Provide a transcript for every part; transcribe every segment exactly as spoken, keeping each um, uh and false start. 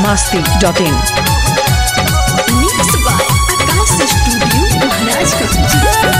masti dot in. Mixed by Akash Studio, Maharashtra.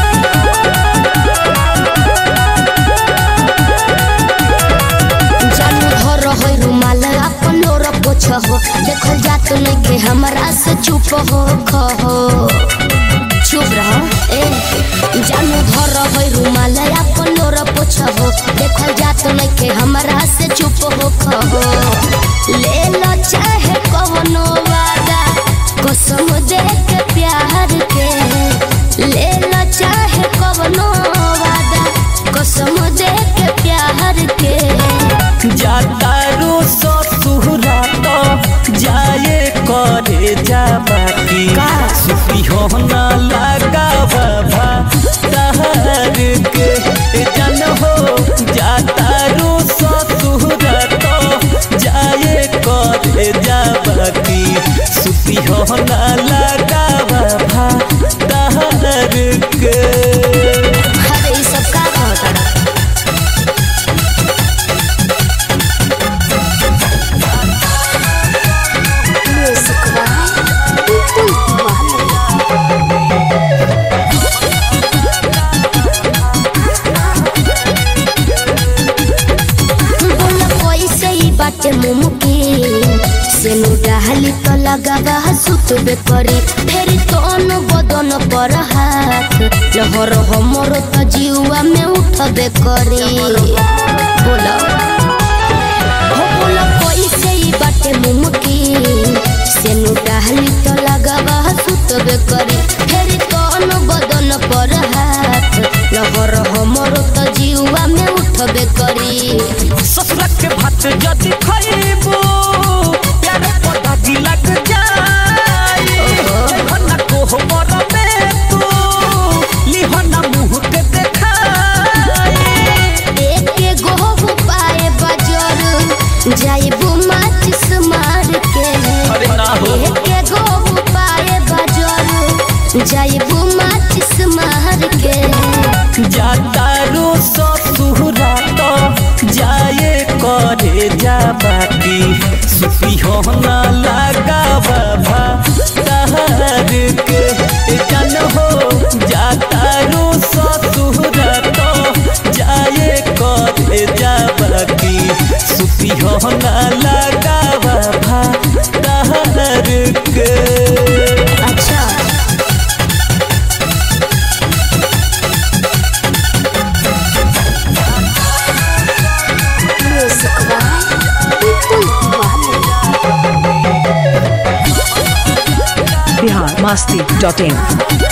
जानू घर है रुमाल अपन लोर पोछ हो देखल जात नहीं के हमरा से चुप हो खहो चुप रहो ए जानू घर है रुमाल अपन लोर पोछ हो देखल जात नहीं के हमरा से चुप हो खहो ले लो चाहे कवनो वादा कसम दे के प्यार के ले लो चाहे कवनो वादा कसम दे के प्यार के जातारू ससुरा तो जाए करे जा बाकी सुखी हो ना लगा बाबा तहर के जन हो जातारू ससुरा तो जाए करे जा बाकी सुखी हो ना लगा बाबा तहर के अरे ई सब का कहता बाटे मुमकिन से नु डाली तो लगावा सुतबे करी फेरी तोन बदन पर हाथ लहर हमर त जीवा में उठबे करी बोला हो बोला कैसे ई बाटे मुमकिन से नु डाली तो लगावा सुतबे करी फेरी तोन बदन पर हाथ लहर हमर त जीवा में उठबे करी ससुरा के भात जदी खइबो प्यार पता दी लग जाए हन्ना को हमर में तू लिहना मुंह के देखाए एक गो पाए बजर जाइबू माचिस मार के अरे ना हो एक गो पाए बजर जाइबू माचिस मार के जातारू ससुरा तो जाए करे जा बाकी सुखी हो ना लगा बाबा तहर के जन हो जातारू ससुरा तो जाए करे जा बाकी सुखी हो ना लगा बाबा तहर के अच्छा Bihar masti dot in.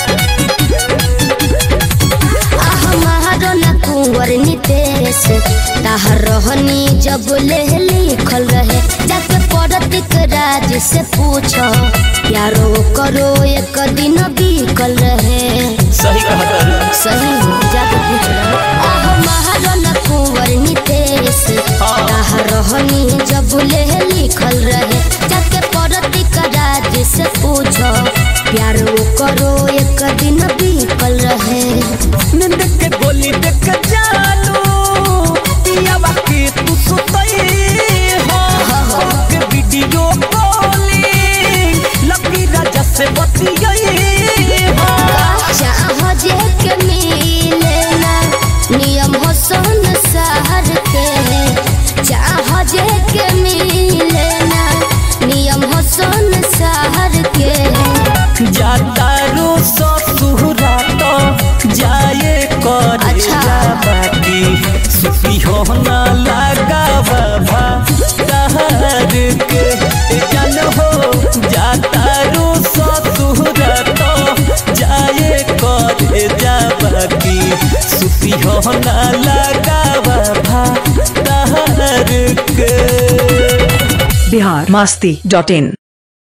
कुंवर नितेश ताहर रहनी जब ले लिखल रहे जाके पड़तिक राज से पूछो प्यारो करो एक दिन बीकल रहे सही कहता सही जाके पूछ रहे आह महाराना कुंवर नितेश ताहर रहनी जब ले लिखल रहे जाके पड़तिक राज से पूछो प्यारो करो एक दिन बीकल रहे नींद के गोली देख जानू पिया बाकी तू सुतई हो के वीडियो कॉलिंग लकी राजा से बतियई हो चाह जे के मिले ना नियम हो सोन शहर के चाह जे के मिले ना नियम हो सोन शहर के जातारू ससुरा तो जाए करे अच्छा। जा बाकी सुखी हो ना लगा बाबा तहर के जन हो जातारू ससुरा तो जाए करे जा बाकी सुखी हो ना लगा बाबा तहर के Bihar masti dot in.